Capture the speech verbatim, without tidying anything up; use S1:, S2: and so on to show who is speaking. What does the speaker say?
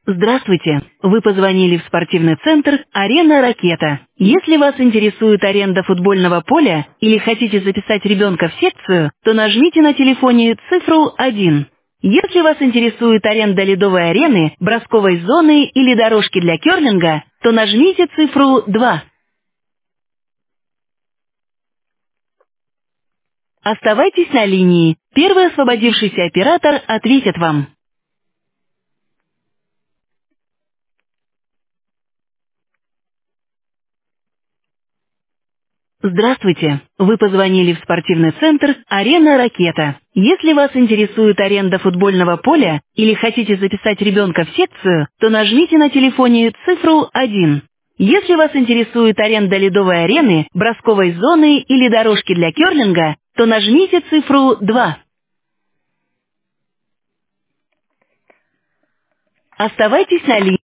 S1: Здравствуйте! Вы позвонили в спортивный центр «Арена Ракета». Если вас интересует аренда футбольного поля или хотите записать ребенка в секцию, то нажмите на телефоне цифру один. Если вас интересует аренда ледовой арены, бросковой зоны или дорожки для керлинга, то нажмите цифру два. Оставайтесь на линии. Первый освободившийся оператор ответит вам. Здравствуйте! Вы позвонили в спортивный центр «Арена Ракета». Если вас интересует аренда футбольного поля или хотите записать ребенка в секцию, то нажмите на телефоне цифру один. Если вас интересует аренда ледовой арены, бросковой зоны или дорожки для керлинга, то нажмите цифру два. Оставайтесь на линии.